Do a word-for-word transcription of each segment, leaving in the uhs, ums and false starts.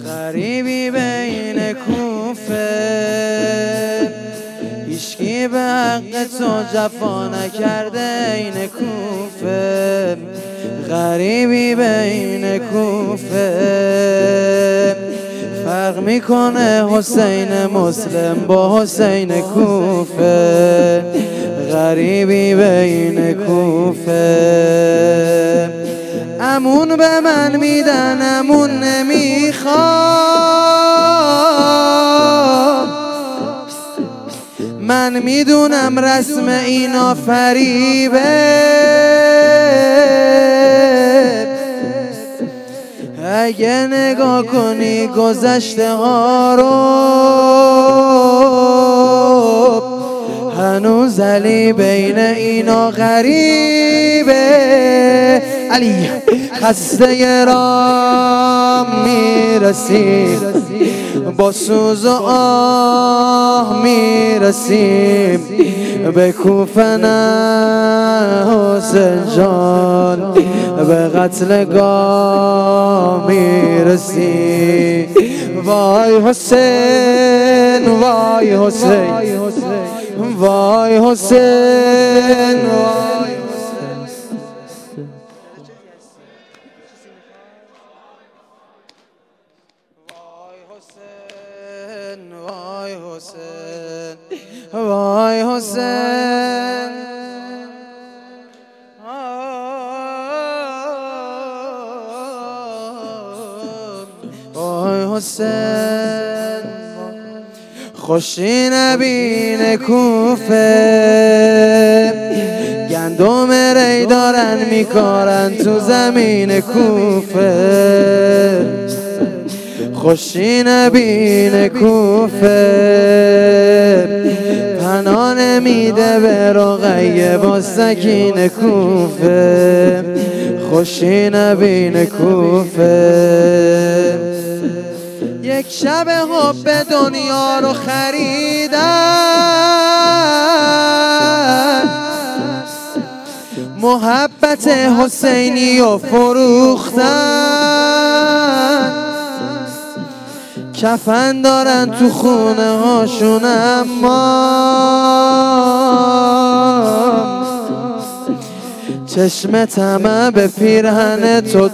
غریبی بین کوفه، هیچکی به حق تو جفا نکرده این کوفه. غریبی بین کوفه، فرق میکنه حسین مسلم با حسین کوفه. غریبی بین کوفه، امون به من میدن امون نمیخوام، من میدونم رسم اینا فریبه. اگه نگاه کنی گذشته ها رو، هنوز علی بین اینا غریبه. علی خسته راه میرسیم، با سوز و آه میرسیم به کوفه. نه حسین جان به قتلگاه میرسیم. وای حسین وای حسین وای حسین وای وای حسین وای حسین وای حسین. خوشی نبین کوفه، گندم ری دارن میکارن تو زمین کوفه. خوشی نبین کوفه، پناه نمیده به رقیه با سکین کوفه. خوشی نبین کوفه، یک شب حب دنیا رو خریدن، محبت حسینی رو فروختن. کفن دارن تو خونه هاشون اما چشم طمع به پیرهن تو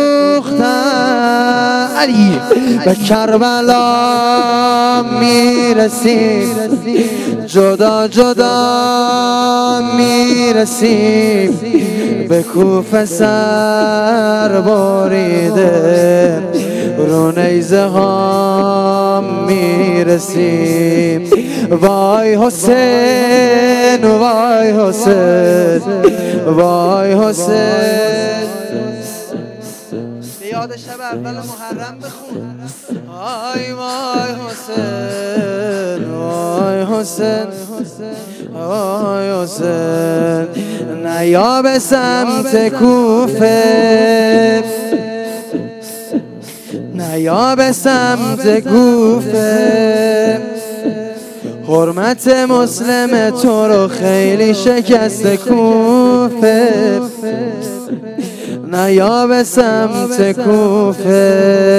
دوختن. علی به کربلا میرسیم، جدا جدا میرسیم به کوفه. سر بریده رو نیزه ها میرسیم. وای حسین وای حسین وای حسین. یاد شب اول محرم بخون. وای وای حسین وای حسین وای حسین. نیا به سمت کوفه، نیا به سمت کوفه. حرمت مسلم تو رو خیلی شکست کوفه. نیا به سمت کوفه،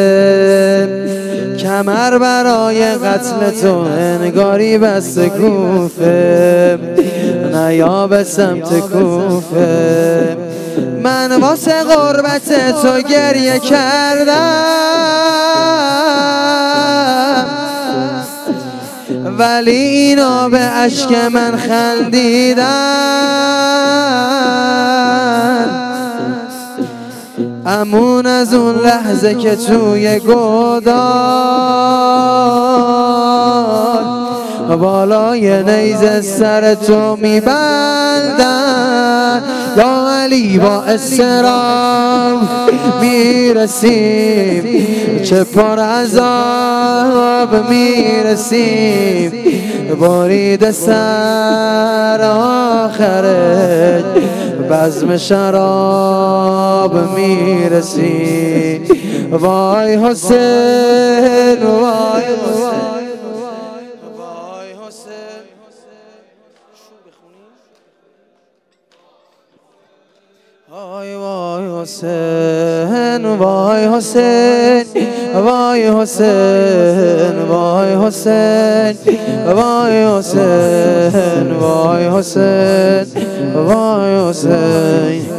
کمر برای قتل تو انگاری بست کوفه. نیا به سمت کوفه، من واسه غربت تو گریه کردم، ولی اینا به اشک من خندیدن. امون از اون لحظه که توی گودال بالای نیزه سر تو میبندن. یا علی با اضطراب میرسیم، چه پر عذاب میرسیم. برید سر آخره بزم شراب میرسیم. وای حسین وای حسین وای حسین. وای وای حسین حسین وای حسین وای حسین وای حسین وای حسین وای حسین وای حسین